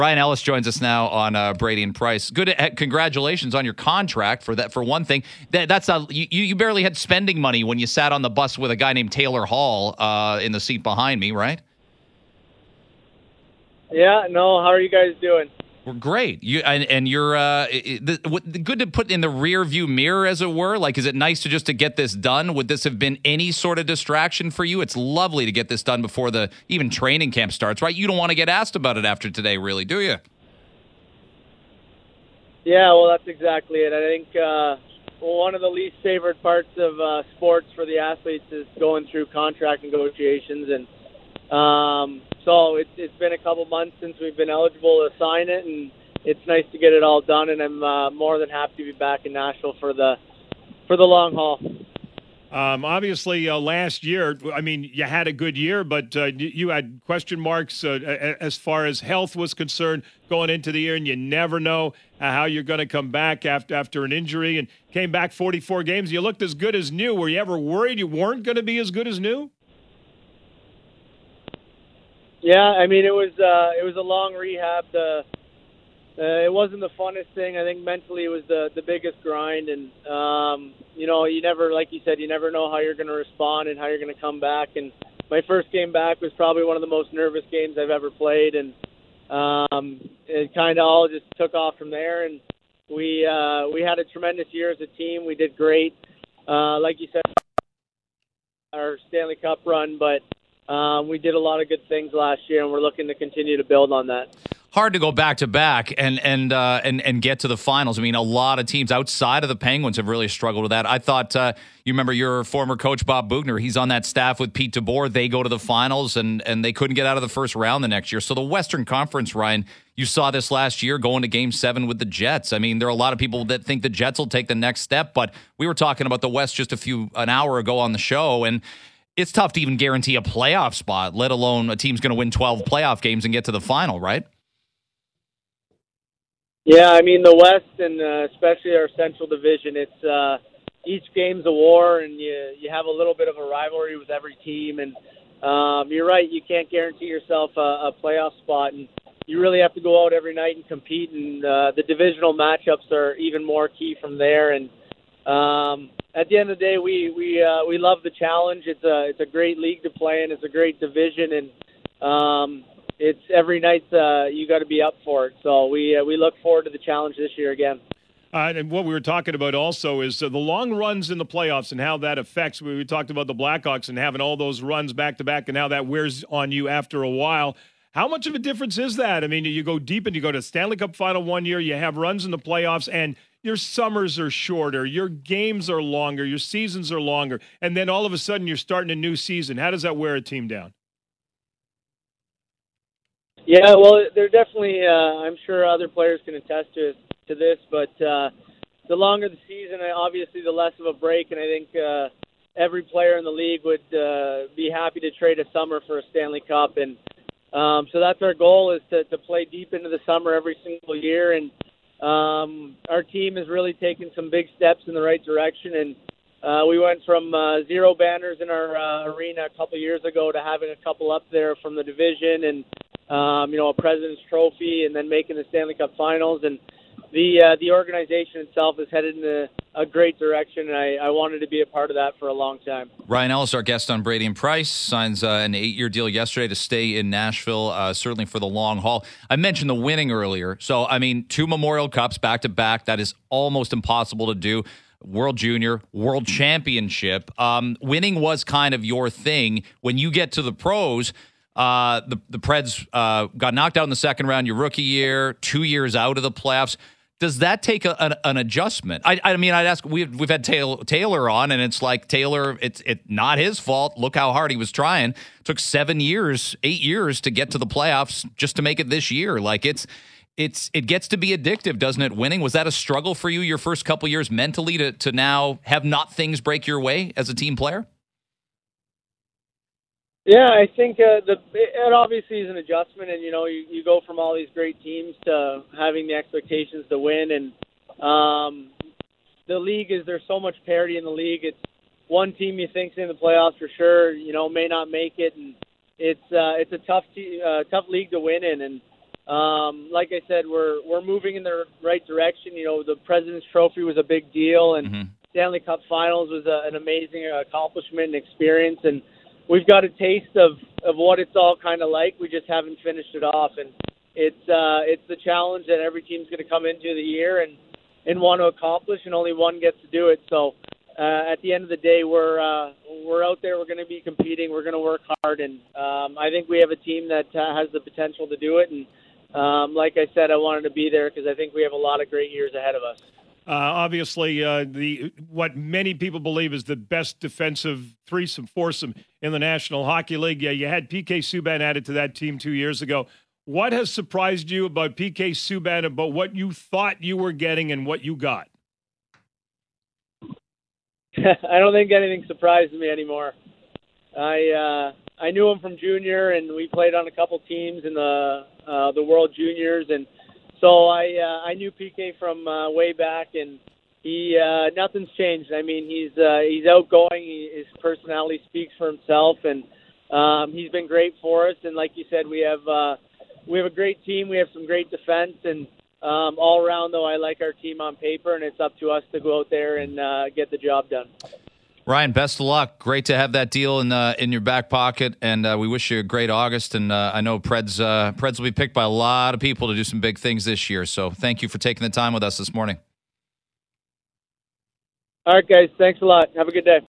Ryan Ellis joins us now on Brady and Price. Good, congratulations on your contract for that. For one thing, you barely had spending money when you sat on the bus with a guy named Taylor Hall in the seat behind me, right? Yeah, no. How are you guys doing? We're great. You're good to put in the rear view mirror, as it were. Like, is it nice to get this done? Would this have been any sort of distraction for you? It's lovely to get this done before the even training camp starts, right? You don't want to get asked about it after today, really, do you? Yeah, well, that's exactly it. I think one of the least favored parts of sports for the athletes is going through contract negotiations, and so it's been a couple months since we've been eligible to sign it, and it's nice to get it all done. And I'm more than happy to be back in Nashville for the long haul. Obviously, last year, I mean, you had a good year, but you had question marks as far as health was concerned going into the year, and you never know how you're going to come back after an injury, and came back 44 games. You looked as good as new. Were you ever worried you weren't going to be as good as new? Yeah, I mean, it was a long rehab. It wasn't the funnest thing. I think mentally it was the biggest grind, and you never, like you said, you never know how you're going to respond and how you're going to come back. And my first game back was probably one of the most nervous games I've ever played, and it kind of all just took off from there. And we had a tremendous year as a team. We did great, like you said, our Stanley Cup run, but we did a lot of good things last year, and we're looking to continue to build on that. Hard to go back to back and get to the finals. I mean, a lot of teams outside of the Penguins have really struggled with that. I thought you remember your former coach Bob Bugner. He's on that staff with Pete DeBoer. They go to the finals and they couldn't get out of the first round the next year. So the Western Conference, Ryan, you saw this last year going to Game 7 with the Jets. I mean, there are a lot of people that think the Jets will take the next step, but we were talking about the West just an hour ago on the show, and it's tough to even guarantee a playoff spot, let alone a team's going to win 12 playoff games and get to the final, right? Yeah, I mean, the West and especially our Central Division, it's each game's a war, and you have a little bit of a rivalry with every team. And you're right, you can't guarantee yourself a playoff spot, and you really have to go out every night and compete. And the divisional matchups are even more key from there. And at the end of the day, we love the challenge. It's a great league to play in. It's a great division, and it's every night you got to be up for it. So we look forward to the challenge this year again. And what we were talking about also is the long runs in the playoffs and how that affects. We talked about the Blackhawks and having all those runs back to back and how that wears on you after a while. How much of a difference is that? I mean, you go deep and you go to Stanley Cup final one year, you have runs in the playoffs, and your summers are shorter, your games are longer, your seasons are longer, and then all of a sudden you're starting a new season. How does that wear a team down? Yeah, well, they're definitely, I'm sure other players can attest to this, but the longer the season, obviously the less of a break, and I think every player in the league would be happy to trade a summer for a Stanley Cup, and so that's our goal, is to play deep into the summer every single year, and our team has really taken some big steps in the right direction, and we went from 0 banners in our arena a couple years ago to having a couple up there from the division, and a President's Trophy, and then making the Stanley Cup Finals. And the organization itself is headed in a great direction, and I wanted to be a part of that for a long time. Ryan Ellis, our guest on Brady and Price, signs an 8-year deal yesterday to stay in Nashville, certainly for the long haul. I mentioned the winning earlier. So, I mean, 2 Memorial Cups back-to-back, that is almost impossible to do. World Junior, World Championship. Winning was kind of your thing. When you get to the pros, the Preds got knocked out in the second round your rookie year, 2 years out of the playoffs. Does that take an adjustment? I mean, I'd ask. We've had Taylor on, and it's like Taylor. It's not his fault. Look how hard he was trying. It took 8 years to get to the playoffs just to make it this year. Like it gets to be addictive, doesn't it? Winning, was that a struggle for you your first couple years mentally to now have not things break your way as a team player? Yeah, I think it obviously is an adjustment, and you go from all these great teams to having the expectations to win, and the league there's so much parity in the league. It's one team you think's in the playoffs for sure, may not make it, and it's a tough league to win in, and like I said, we're moving in the right direction. You know, the President's Trophy was a big deal, and Stanley Cup Finals was an amazing accomplishment and experience. And we've got a taste of what it's all kind of like. We just haven't finished it off, and it's the challenge that every team's going to come into the year and want to accomplish, and only one gets to do it. So at the end of the day, we're out there. We're going to be competing. We're going to work hard, and I think we have a team that has the potential to do it. And like I said, I wanted to be there because I think we have a lot of great years ahead of us. Obviously, what many people believe is the best defensive threesome, foursome in the National Hockey League. Yeah, you had PK Subban added to that team 2 years ago. What has surprised you about PK Subban, about what you thought you were getting and what you got? I don't think anything surprises me anymore. I knew him from junior, and we played on a couple teams in the World Juniors, and so I knew PK from way back, and he nothing's changed. I mean, he's outgoing. His personality speaks for himself, and he's been great for us. And like you said, we have a great team. We have some great defense, and all around, though, I like our team on paper, and it's up to us to go out there and get the job done. Ryan, best of luck. Great to have that deal in your back pocket, and we wish you a great August. And I know Preds will be picked by a lot of people to do some big things this year. So thank you for taking the time with us this morning. All right, guys. Thanks a lot. Have a good day.